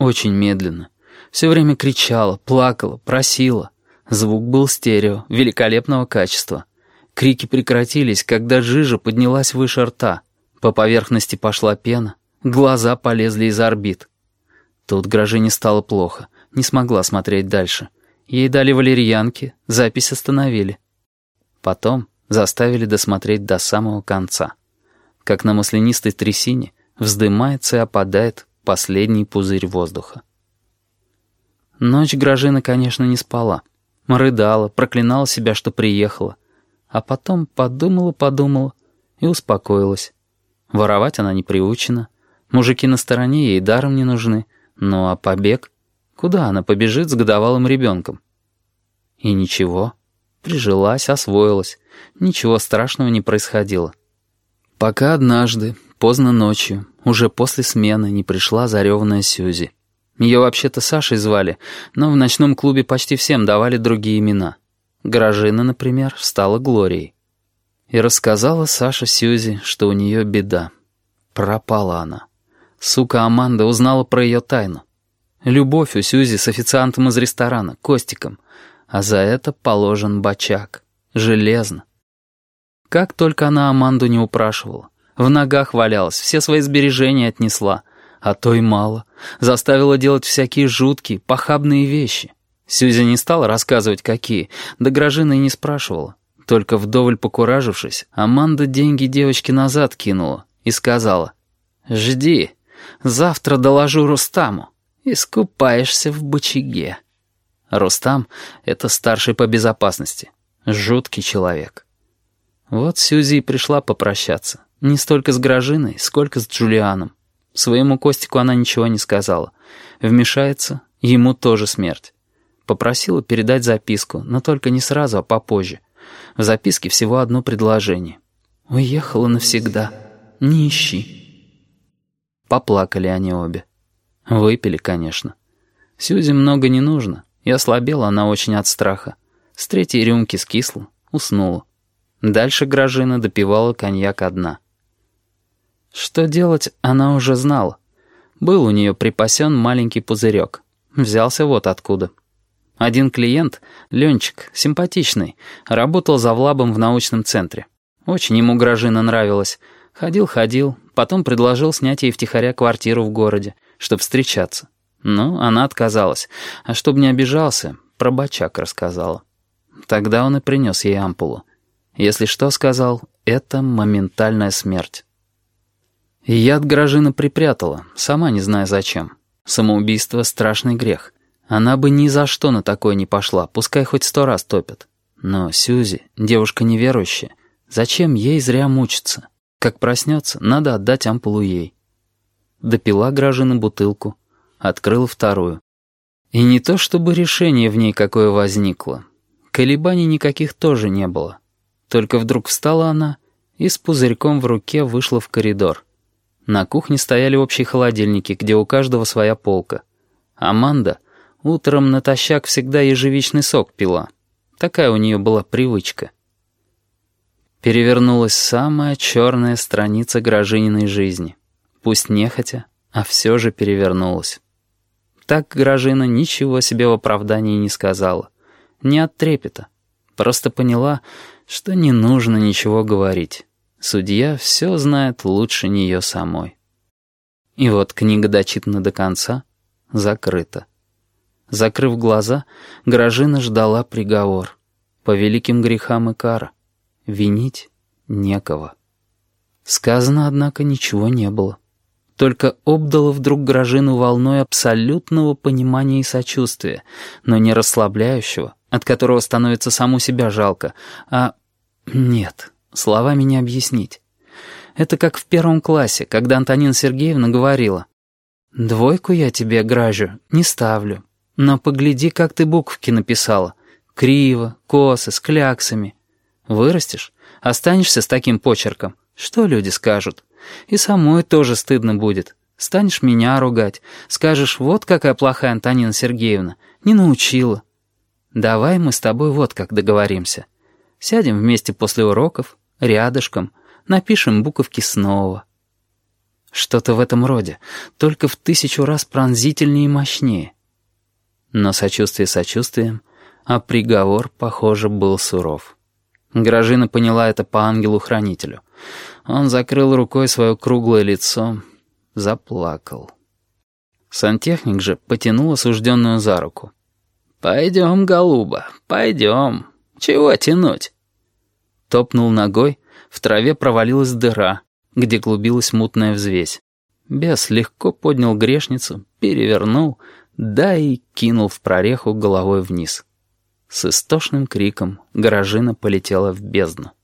очень медленно. Все время кричала, плакала, просила. Звук был стерео, великолепного качества. Крики прекратились, когда жижа поднялась выше рта. По поверхности пошла пена, глаза полезли из орбит. Тут Гражине стало плохо, не смогла смотреть дальше. Ей дали валерьянки, запись остановили. Потом заставили досмотреть до самого конца. Как на маслянистой трясине вздымается и опадает последний пузырь воздуха. Ночь Гражина, конечно, не спала. Рыдала, проклинала себя, что приехала. А потом подумала и успокоилась. Воровать она не приучена. Мужики на стороне ей даром не нужны. Ну а побег? Куда она побежит с годовалым ребенком? И ничего. Прижилась, освоилась. Ничего страшного не происходило. Пока однажды, поздно ночью, уже после смены, не пришла зареванная Сьюзи. Ее вообще-то Сашей звали, но в ночном клубе почти всем давали другие имена. Гражина, например, стала Глорией. И рассказала Саша Сьюзи, что у нее беда. Пропала она. Сука Аманда узнала про ее тайну. Любовь у Сьюзи с официантом из ресторана, Костиком. А за это положен бачак. Железно. Как только она Аманду не упрашивала. В ногах валялась, все свои сбережения отнесла. А то и мало. Заставила делать всякие жуткие, похабные вещи. Сьюзи не стала рассказывать, какие, да Гражина и не спрашивала. Только вдоволь покуражившись, Аманда деньги девочке назад кинула и сказала: «Жди, завтра доложу Рустаму, искупаешься в бочаге». Рустам — это старший по безопасности. Жуткий человек. Вот Сьюзи и пришла попрощаться. Не столько с Гражиной, сколько с Джулианом. Своему Костику она ничего не сказала. Вмешается, ему тоже смерть. Попросила передать записку, но только не сразу, а попозже. В записке всего одно предложение. «Уехала навсегда. Не ищи». Поплакали они обе. Выпили, конечно. Сьюзи много не нужно, и ослабела она очень от страха. С третьей рюмки скисла, уснула. Дальше Гражина допивала коньяк одна. Что делать, она уже знала. Был у нее припасен маленький пузырек. Взялся вот откуда. Один клиент, Ленчик, симпатичный, работал завлабом в научном центре. Очень ему Гражина нравилась. Ходил, потом предложил снять ей втихаря квартиру в городе, чтобы встречаться. Но она отказалась. А чтобы не обижался, про бачак рассказала. Тогда он и принес ей ампулу. Если что, сказал, это моментальная смерть. И яд Гражина припрятала, сама не зная зачем. Самоубийство — страшный грех. Она бы ни за что на такое не пошла, пускай хоть 100 раз топят. Но Сьюзи, девушка неверующая, зачем ей зря мучиться? Как проснется, надо отдать ампулу ей. Допила Гражина бутылку, открыла вторую. И не то чтобы решение в ней какое возникло. Колебаний никаких тоже не было. Только вдруг встала она и с пузырьком в руке вышла в коридор. На кухне стояли общие холодильники, где у каждого своя полка. Аманда утром натощак всегда ежевичный сок пила. Такая у нее была привычка. Перевернулась самая черная страница Гражининой жизни. Пусть нехотя, а все же перевернулась. Так Гражина ничего себе в оправдании не сказала. Не от трепета. Просто поняла, что не нужно ничего говорить. Судья все знает лучше нее самой. И вот книга дочитана до конца, закрыта. Закрыв глаза, Гражина ждала приговор. По великим грехам и кара. Винить некого. Сказано, однако, ничего не было. Только обдало вдруг Гражину волной абсолютного понимания и сочувствия, но не расслабляющего, от которого становится саму себя жалко, а... Нет, словами не объяснить. Это как в 1 классе, когда Антонина Сергеевна говорила: «2 я тебе, Гражу, не ставлю, но погляди, как ты буковки написала. Криво, косо, с кляксами. Вырастешь, останешься с таким почерком. Что люди скажут? И самой тоже стыдно будет. Станешь меня ругать, скажешь: вот какая плохая Антонина Сергеевна, не научила. Давай мы с тобой вот как договоримся. Сядем вместе после уроков, рядышком, напишем буковки снова». Что-то в этом роде, только в 1000 раз пронзительнее и мощнее. Но сочувствие сочувствием, а приговор, похоже, был суров. Гражина поняла это по ангелу-хранителю. Он закрыл рукой свое круглое лицо, заплакал. Сантехник же потянул осужденную за руку. «Пойдем, голуба, пойдем. Чего тянуть?» Топнул ногой, в траве провалилась дыра, где клубилась мутная взвесь. Бес легко поднял грешницу, перевернул, да и кинул в прореху головой вниз. С истошным криком Гражина полетела в бездну.